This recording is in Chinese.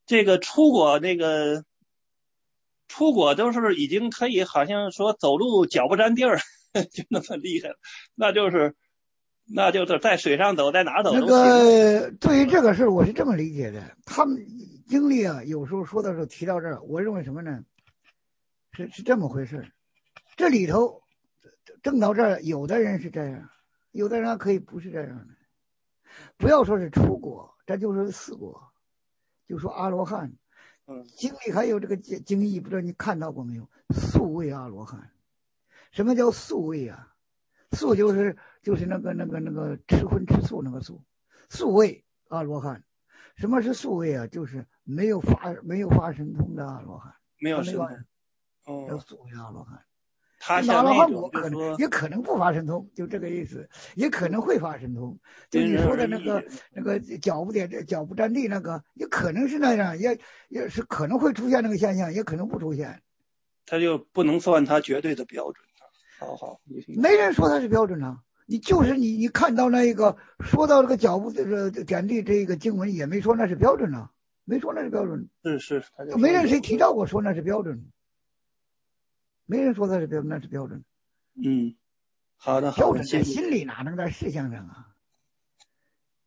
这个出果都是已经可以好像说走路脚不沾地儿，就那么厉害了，那就是在水上走，在哪走都行。 对于这个事儿，我是这么理解的，他们经历啊，有时候说的时候提到这儿，我认为什么呢？是这么回事。这里头正到这儿，有的人是这样，有的人可以不是这样的。不要说是出国，这就是四国，就说阿罗汉。经历还有这个经义，不知道你看到过没有？宿位阿罗汉。什么叫宿位啊？宿就是那个吃荤吃素那个素，宿位阿罗汉。什么是宿位啊？就是没有发神通的阿罗汉， 没有神通。 叫宿位阿罗汉。 他像那种也可能不发神通，就这个意思，也可能会发神通。就你说的那个脚不沾地那个，也可能是那样，也是可能会出现那个现象，也可能不出现。 他就不能算他绝对的标准。好， 没人说他是标准啊。你看到那个说到这个脚不点地这个经文，也没说那是标准啊，没说那是标准。 是， 没人谁提到过说那是标准。没人说那是标准。 好的， 标准在心里哪能在事项上啊？